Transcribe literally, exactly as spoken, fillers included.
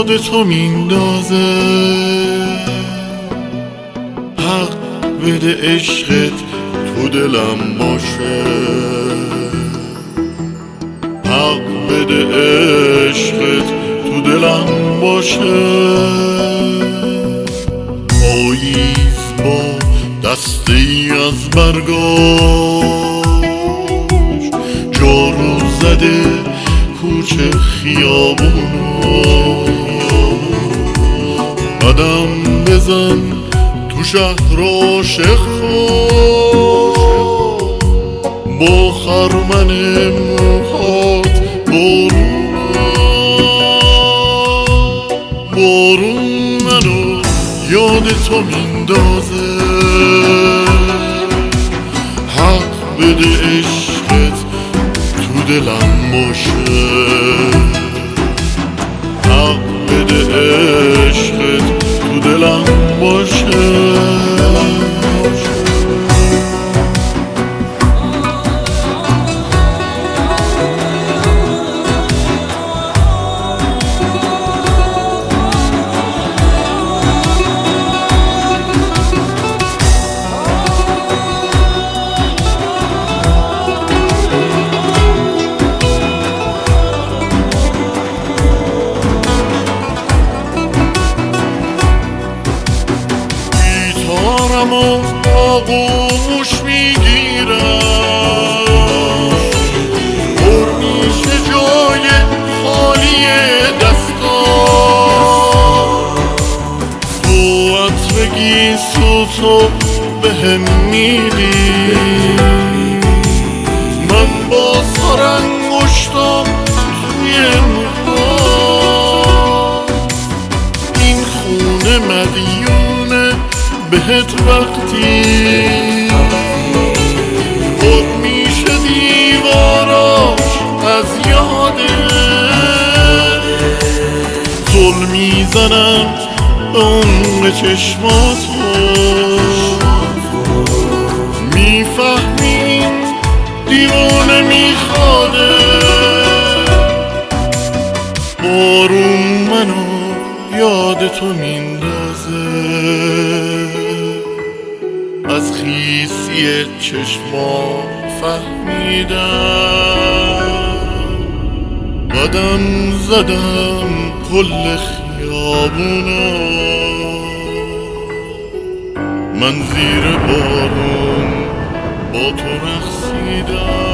یاد تو میندازه. حق بده عشقت تو دلم باشه، حق بده عشقت تو دلم باشه. پاییز با دسته ای از برگاش جارو زده کوچه خیابونو. قدم بزن تو شهر عاشق با خرمن موهات بارون بارون منو یاد تو میندازه. حق بده عشقت تو دلم باشه، حق بده عشقت تو دلم باشه. و آغوش میگیرم، پر میشه جای خالی دستان. تو عطر گیسو تو بهم میدی، من با سرانگشتم توی موهام. این خونه مدیونه بهت وقتی پر میشه دیواراش از یاده. زل میزنم به عمق چشماتو، میفهمی این دیوانه میخواده. بارون منو یاد تو میندازه، از خیسی چشمام فهمیدم. قدم زدم کل خیابونو، من زیر بارون با تو رقصیدم.